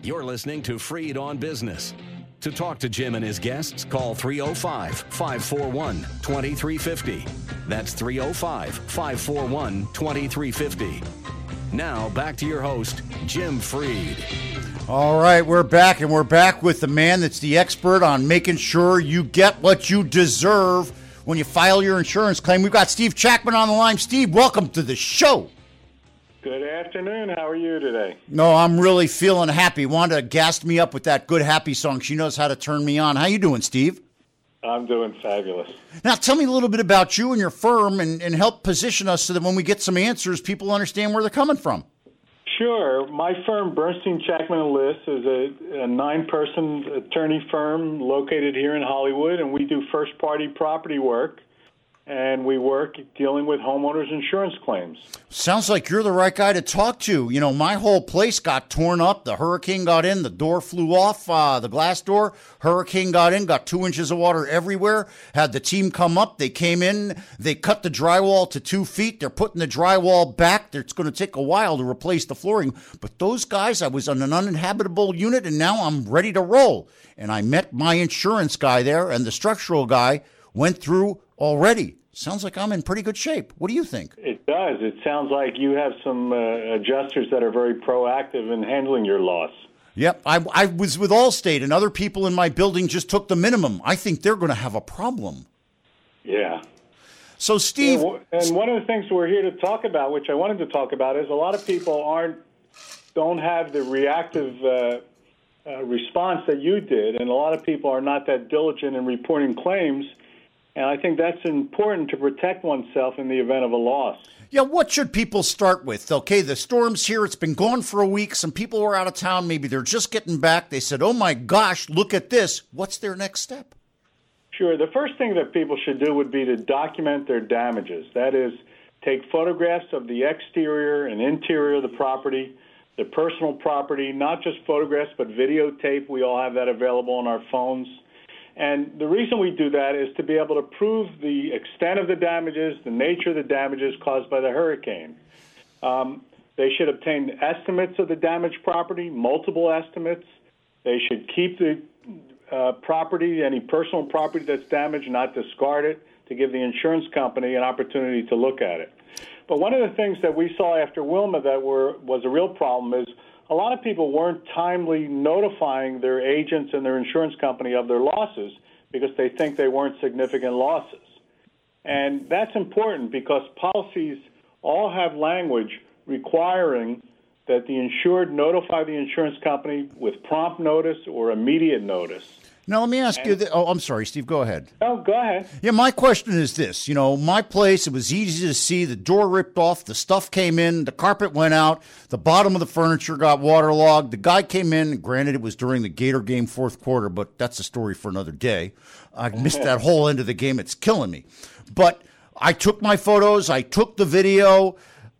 You're listening to Freed on Business. To talk to Jim and his guests, call 305-541-2350. That's 305-541-2350. Now, back to your host, Jim Freed. All right, we're back, and we're back with the man that's the expert on making sure you get what you deserve when you file your insurance claim. We've got Steve Chapman on the line. Steve, welcome to the show. Good afternoon. How are you today? No, I'm really feeling happy. Wanda gassed me up with that Good Happy song. She knows how to turn me on. How you doing, Steve? I'm doing fabulous. Now, tell me a little bit about you and your firm and help position us so that when we get some answers, people understand where they're coming from. Sure. My firm, Bernstein, Chapman & Liss, is a 9-person attorney firm located here in Hollywood, and we do first-party property work, and we work dealing with homeowners' insurance claims. Sounds like you're the right guy to talk to. You know, my whole place got torn up. The hurricane got in. The door flew off, the glass door. Hurricane got in, got 2 inches of water everywhere. Had the team come up. They came in. They cut the drywall to 2 feet. They're putting the drywall back. It's going to take a while to replace the flooring. But those guys, I was on an uninhabitable unit, and now I'm ready to roll. And I met my insurance guy there, and the structural guy went through already. Sounds like I'm in pretty good shape. What do you think? It does. It sounds like you have some adjusters that are very proactive in handling your loss. Yep. I was with Allstate, and other people in my building just took the minimum. I think they're going to have a problem. Yeah. So, Steve... And one of the things we're here to talk about, which I wanted to talk about, is a lot of people don't have the reactive response that you did, and a lot of people are not that diligent in reporting claims. And I think that's important to protect oneself in the event of a loss. Yeah, what should people start with? Okay, the storm's here. It's been gone for a week. Some people were out of town. Maybe they're just getting back. They said, oh, my gosh, look at this. What's their next step? Sure. The first thing that people should do would be to document their damages. That is, take photographs of the exterior and interior of the property, the personal property, not just photographs, but videotape. We all have that available on our phones. And the reason we do that is to be able to prove the extent of the damages, the nature of the damages caused by the hurricane. They should obtain estimates of the damaged property, multiple estimates. They should keep the property, any personal property that's damaged, not discard it, to give the insurance company an opportunity to look at it. But one of the things that we saw after Wilma that was a real problem is a lot of people weren't timely notifying their agents and their insurance company of their losses because they think they weren't significant losses. And that's important because policies all have language requiring that the insured notify the insurance company with prompt notice or immediate notice. Now, let me ask you this. Oh, I'm sorry, Steve. Go ahead. Oh, go ahead. Yeah, my question is this. You know, my place, it was easy to see. The door ripped off. The stuff came in. The carpet went out. The bottom of the furniture got waterlogged. The guy came in. Granted, it was during the Gator game fourth quarter, but that's a story for another day. I missed that whole end of the game. It's killing me. But I took my photos. I took the video.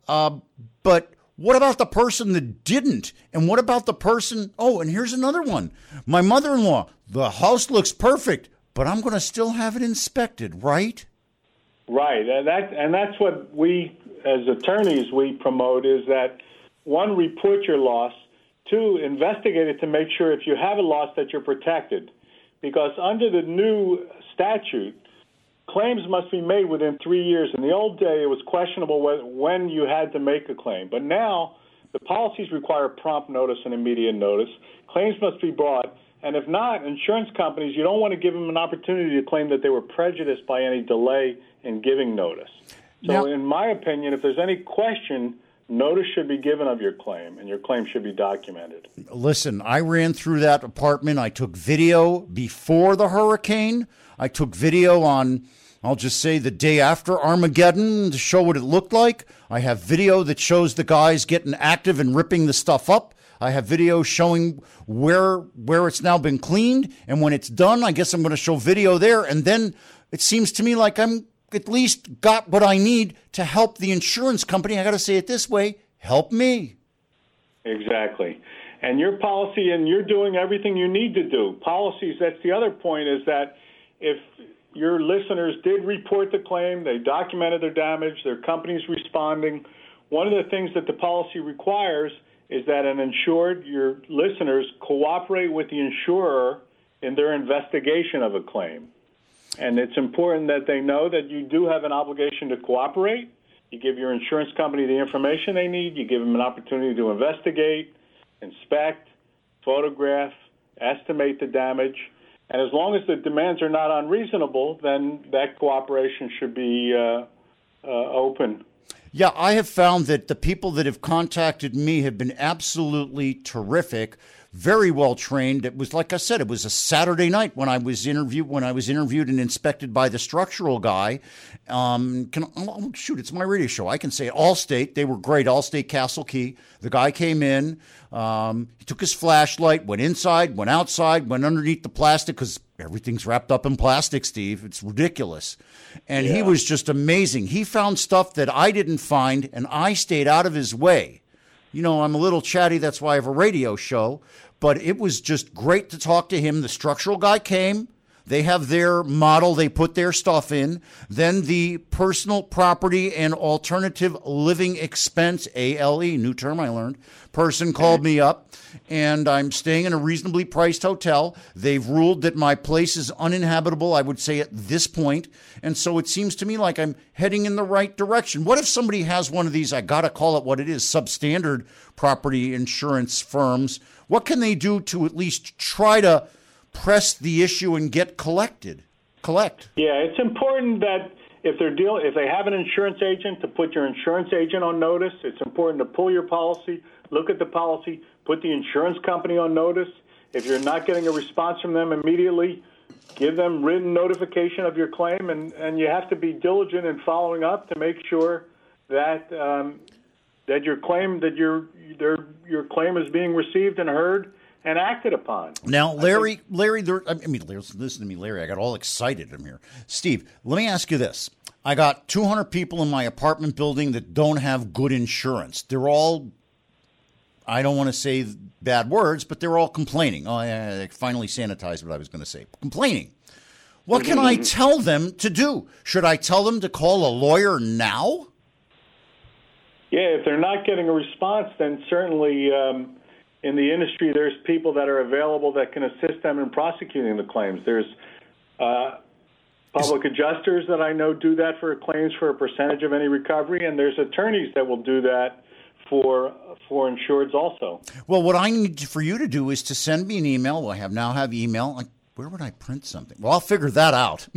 But what about the person that didn't? And what about the person? Oh, and here's another one. My mother-in-law. The house looks perfect, but I'm going to still have it inspected, right? Right. And that's what we, as attorneys, we promote is that, one, report your loss. Two, investigate it to make sure if you have a loss that you're protected. Because under the new statute, claims must be made within 3 years. In the old day, it was questionable when you had to make a claim. But now, the policies require prompt notice and immediate notice. Claims must be brought. And if not, insurance companies, you don't want to give them an opportunity to claim that they were prejudiced by any delay in giving notice. So now, in my opinion, if there's any question, notice should be given of your claim, and your claim should be documented. Listen, I ran through that apartment. I took video before the hurricane. I took video on, I'll just say, the day after Armageddon to show what it looked like. I have video that shows the guys getting active and ripping the stuff up. I have video showing where it's now been cleaned. And when it's done, I guess I'm going to show video there. And then it seems to me like I'm at least got what I need to help the insurance company. I got to say it this way, help me. Exactly. And your policy, and you're doing everything you need to do. Policies, that's the other point, is that if your listeners did report the claim, they documented their damage, their company's responding, one of the things that the policy requires is that an insured, your listeners, cooperate with the insurer in their investigation of a claim. And it's important that they know that you do have an obligation to cooperate. You give your insurance company the information they need. You give them an opportunity to investigate, inspect, photograph, estimate the damage. And as long as the demands are not unreasonable, then that cooperation should be open. Yeah, I have found that the people that have contacted me have been absolutely terrific, very well trained. It was, like I said, it was a Saturday night when I was interviewed and inspected by the structural guy. It's my radio show. I can say it. Allstate, they were great. Allstate Castle Key. The guy came in, he took his flashlight, went inside, went outside, went underneath the plastic because everything's wrapped up in plastic, Steve. It's ridiculous. And He was just amazing. He found stuff that I didn't find, and I stayed out of his way. You know, I'm a little chatty. That's why I have a radio show. But it was just great to talk to him. The structural guy came. They have their model. They put their stuff in. Then the personal property and alternative living expense, ALE, new term I learned, person called me up, and I'm staying in a reasonably priced hotel. They've ruled that my place is uninhabitable, I would say, at this point. And so it seems to me like I'm heading in the right direction. What if somebody has one of these, I got to call it what it is, substandard property insurance firms? What can they do to at least try to press the issue and get collect? Yeah, it's important that if they have an insurance agent, to put your insurance agent on notice. It's important to pull your policy, look at the policy, put the insurance company on notice. If you're not getting a response from them immediately, give them written notification of your claim, and you have to be diligent in following up to make sure that that your claim is being received and heard and acted upon. Now, Larry, listen to me, Larry. I got all excited. I'm here. Steve, let me ask you this. I got 200 people in my apartment building that don't have good insurance. They're all, I don't want to say bad words, but they're all complaining. Oh, I finally sanitized what I was going to say. Complaining. What can I tell them to do? Should I tell them to call a lawyer now? Yeah, if they're not getting a response, then certainly in the industry there's people that are available that can assist them in prosecuting the claims. There's public adjusters that I know do that for claims for a percentage of any recovery, and there's attorneys that will do that for insureds also. Well, what I need for you to do is to send me an email. Well, I now have email. Where would I print something? Well, I'll figure that out.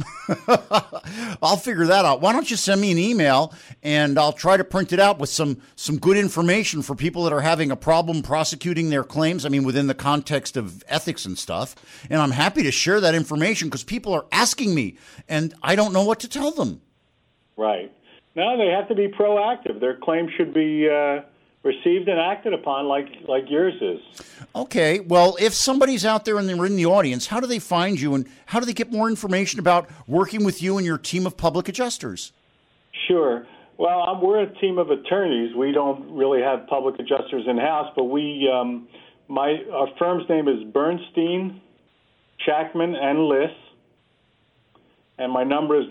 Why don't you send me an email, and I'll try to print it out with some good information for people that are having a problem prosecuting their claims, I mean, within the context of ethics and stuff. And I'm happy to share that information because people are asking me, and I don't know what to tell them. Right. No, they have to be proactive. Their claim should be received and acted upon like yours is. Okay. Well, if somebody's out there and they're in the audience, how do they find you, and how do they get more information about working with you and your team of public adjusters? Sure. Well, we're a team of attorneys. We don't really have public adjusters in-house, but our firm's name is Bernstein, Chapman, and Liss, and my number is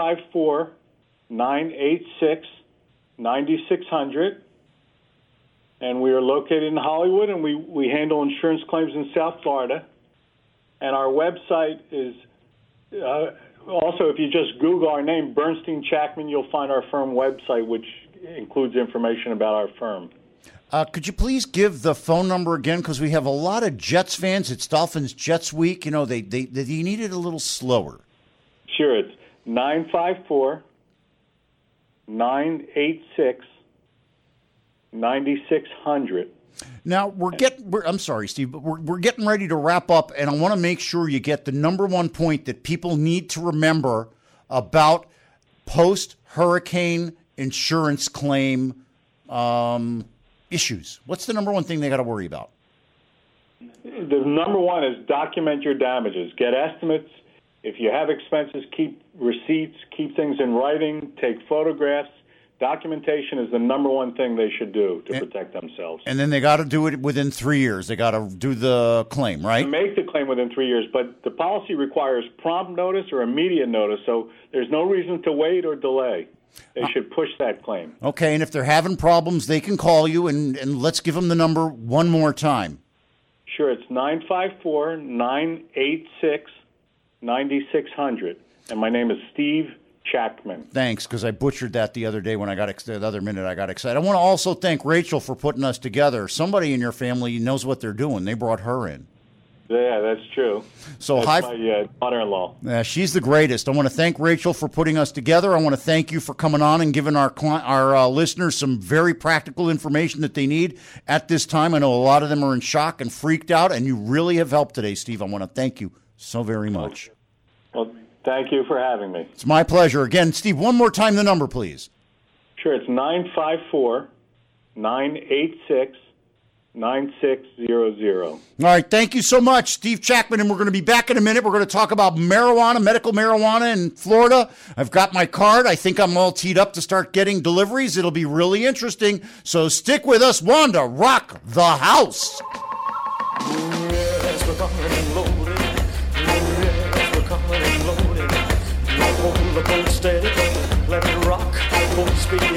954-986-9600. And we are located in Hollywood, and we handle insurance claims in South Florida. And our website is also, if you just Google our name, Bernstein Chapman, you'll find our firm website, which includes information about our firm. Could you please give the phone number again? Because we have a lot of Jets fans. It's Dolphins Jets week. You know, they need it a little slower. Sure. It's 954-986-9600. Now I'm sorry, Steve, but we're getting ready to wrap up, and I want to make sure you get the number one point that people need to remember about post-hurricane insurance claim issues. What's the number one thing they got to worry about? The number one is document your damages. Get estimates. If you have expenses, keep receipts, keep things in writing, take photographs. Documentation is the number one thing they should do to protect themselves. And then they got to do it within 3 years. They got to do the claim, right? Make the claim within 3 years, but the policy requires prompt notice or immediate notice, so there's no reason to wait or delay. They should push that claim. Okay, and if they're having problems, they can call you, and let's give them the number one more time. Sure, it's 954-986-9600. And my name is Steve Chapman. Thanks, because I butchered that the other day when I got the other minute I got excited. I want to also thank Rachel for putting us together. Somebody in your family knows what they're doing. They brought her in. Yeah, that's true. So that's my daughter-in-law. She's the greatest. I want to thank Rachel for putting us together. I want to thank you for coming on and giving our listeners some very practical information that they need at this time. I know a lot of them are in shock and freaked out, and you really have helped today, Steve. I want to thank you so very much. Well, thank you for having me. It's my pleasure. Again, Steve, one more time the number, please. Sure, it's 954-986-9600. All right, thank you so much, Steve Chapman, and we're going to be back in a minute. We're going to talk about marijuana, medical marijuana in Florida. I've got my card. I think I'm all teed up to start getting deliveries. It'll be really interesting, so stick with us. Wanda, rock the house. Yes, we're coming and loaded. Yes, we're coming and loaded. Hold the boat steady, let it rock. Full speed